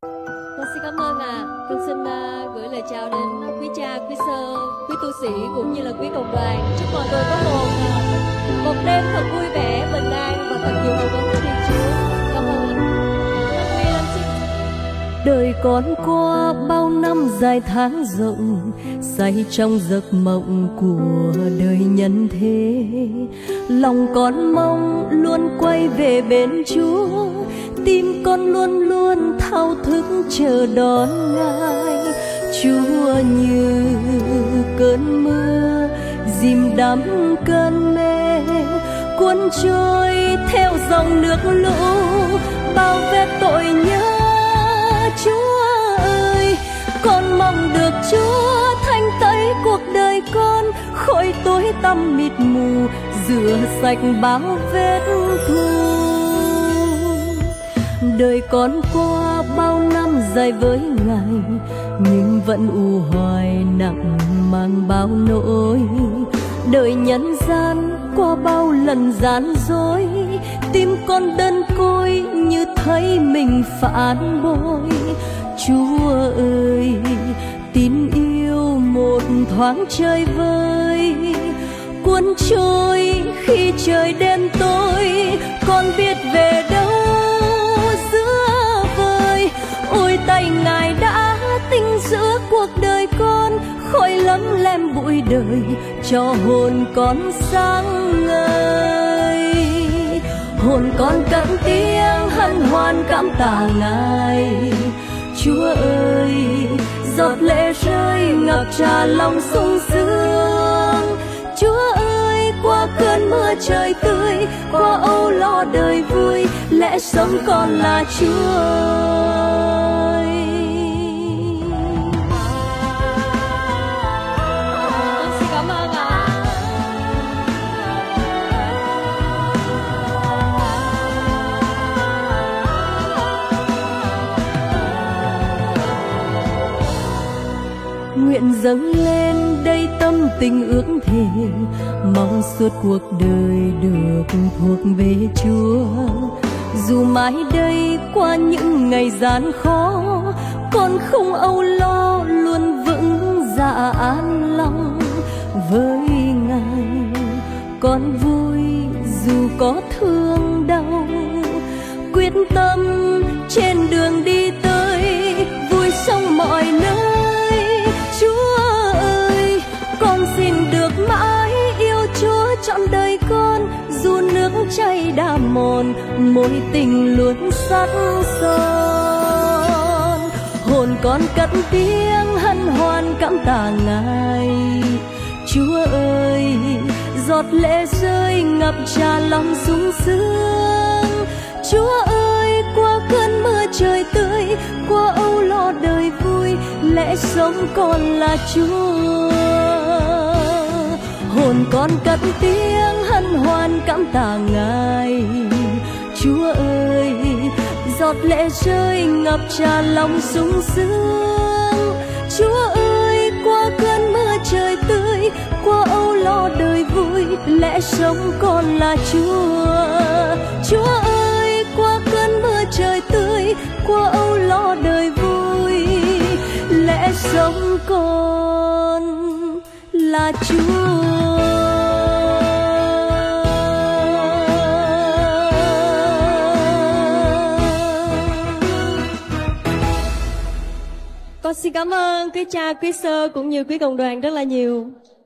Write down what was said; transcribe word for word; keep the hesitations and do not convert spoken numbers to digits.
Con xin cảm ơn ạ. À. Con xin uh, gửi lời chào đến quý cha, quý sơ, quý tu sĩ cũng như là quý cộng đoàn. Chúc mọi người có một uh, một đêm thật vui vẻ, bình an và thật nhiều hồng ân của Thiên Chúa. Cảm ơn ạ. Đời con qua bao năm dài tháng rộng, say trong giấc mộng của đời nhân thế. Lòng con mong luôn quay về bên Chúa, tim con luôn luôn thao thức chờ đón Ngài. Chúa như cơn mưa dìm đắm cơn mê, cuốn trôi theo dòng nước lũ bao vết tội nhớ. Chúa ơi, con mong được Chúa thanh tẩy cuộc đời con, khỏi tối tăm mịt mù rửa sạch bao vết thù. Đời con qua bao năm dài với Ngài, nhưng vẫn u hoài nặng mang bao nỗi. Đời nhân gian qua bao lần gian dối, tim con đơn côi như thấy mình phản bội. Chúa ơi, tin yêu một thoáng chơi vơi, cuốn trôi khi trời đêm tối. Con biết về đâu giữa vời, ôi tay Ngài đã tinh giữa cuộc đời con, khỏi lấm lem bụi đời cho hồn con sáng ngời. Hồn con cất tiếng hân hoan cảm tạ Ngài. Chúa ơi, giọt lệ rơi ngập tràn lòng sung sướng. Chúa ơi, qua cơn mưa trời tươi, qua âu lo đời vui, lẽ sống con là Chúa ơi. Con xin cảm ơn ạ. Nguyện dâng lên đây tâm tình ước thề, mong suốt cuộc đời được thuộc về Chúa. Dù mãi đây qua những ngày gian khó, con không âu lo, luôn vững dạ an lòng với Ngài. Con vui dù có thương đau, quyết tâm trên đường đi tới, vui sống mọi nơi. Chúa ơi, con xin được mãi yêu Chúa trọn đời con, dù nước chảy đã mòn, mối tình luôn sắc son. Hồn con cất tiếng hân hoan cảm tạ Ngài. Chúa ơi, giọt lệ rơi ngập tràn lòng sung sướng. Chúa ơi, qua cơn mưa trời tươi, qua âu lo đời vui, lẽ sống con là Chúa. Hồn con cất tiếng hân hoan cảm tạ Ngài. Chúa ơi, giọt lệ rơi ngập tràn lòng sung sướng. Chúa ơi, qua cơn mưa trời tươi, qua âu lo đời vui, lẽ sống con là Chúa. Chúa ơi, qua cơn mưa trời tươi, qua âu lo đời vui, lẽ sống con là Chúa. Con xin cảm ơn quý cha, quý sơ cũng như quý cộng đoàn rất là nhiều.